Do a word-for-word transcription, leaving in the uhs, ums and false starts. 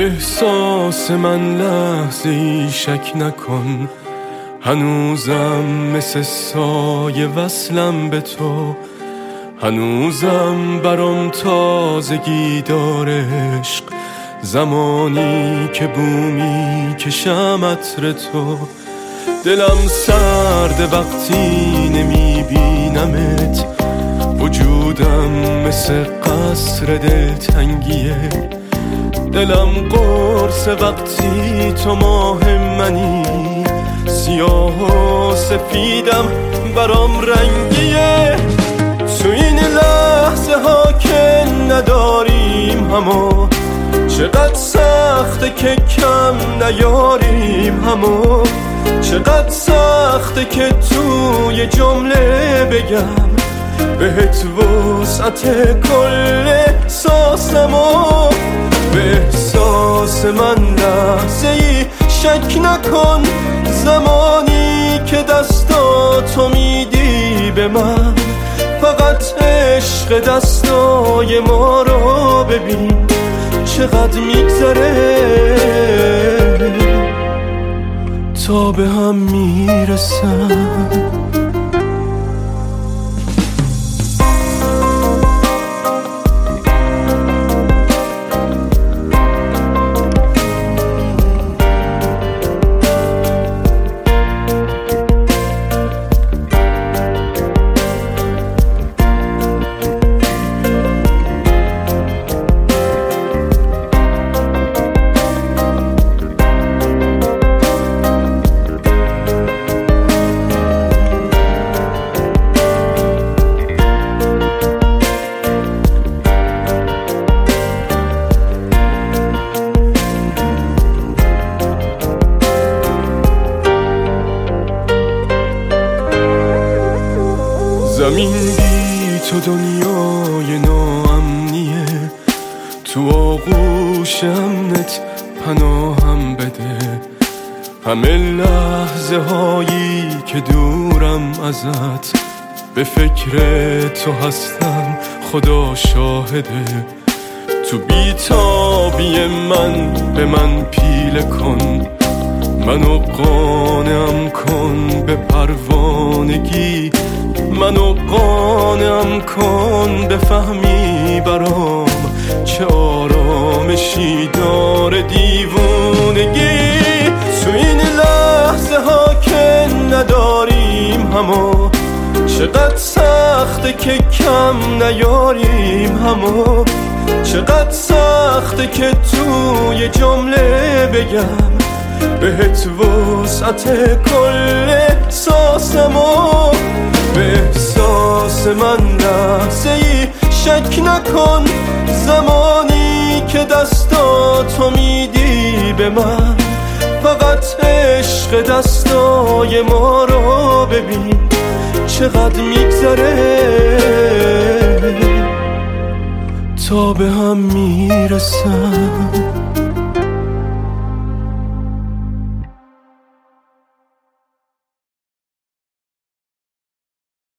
احساس من لحظه ای شک نکن، هنوزم مثل سایه وصلم به تو، هنوزم برام تازگی داره عشق، زمانی که بومی کشم عطر تو. دلم سرد وقتی نمیبینمت، وجودم مثل قصر دلتنگیه. دلم قرص وقتی تو ماه منی، سیاه و سفیدم برام رنگیه. تو این لحظه ها که نداریم همو، چقدر سخته که کم نیاریم همو، چقدر سخته که توی جمله بگم بهت وسعت کل احساسمو. به احساس من لحظه ای شک نکن، زمانی که دستاتو میدی به من، فقط عشق دستای ما رو ببین چقدر میگذره تا به هم میرسن. زمین بی تو دنیای ناامنیه، تو آغوش امنت پناهم بده. همه لحظه هایی که دورم ازت، به فکر تو هستم خدا شاهده. تو بیتابی من به من پیله کن، منو قانعم کن به پروانگی، منو قانعم کن بفهمی برام چه آرامشی داره دیوونگی. تو این لحظه ها که نداریم همو، چقدر سخته که کم نیاریم همو، چقدر سخته که توی جمله بگم بهت وسعت کل احساسمو. به احساس من لحظه ای شک نکن، زمانی که دستاتو میدی به من، فقط عشق دستای ما رو ببین چقدر میگذره تا به هم میرسن.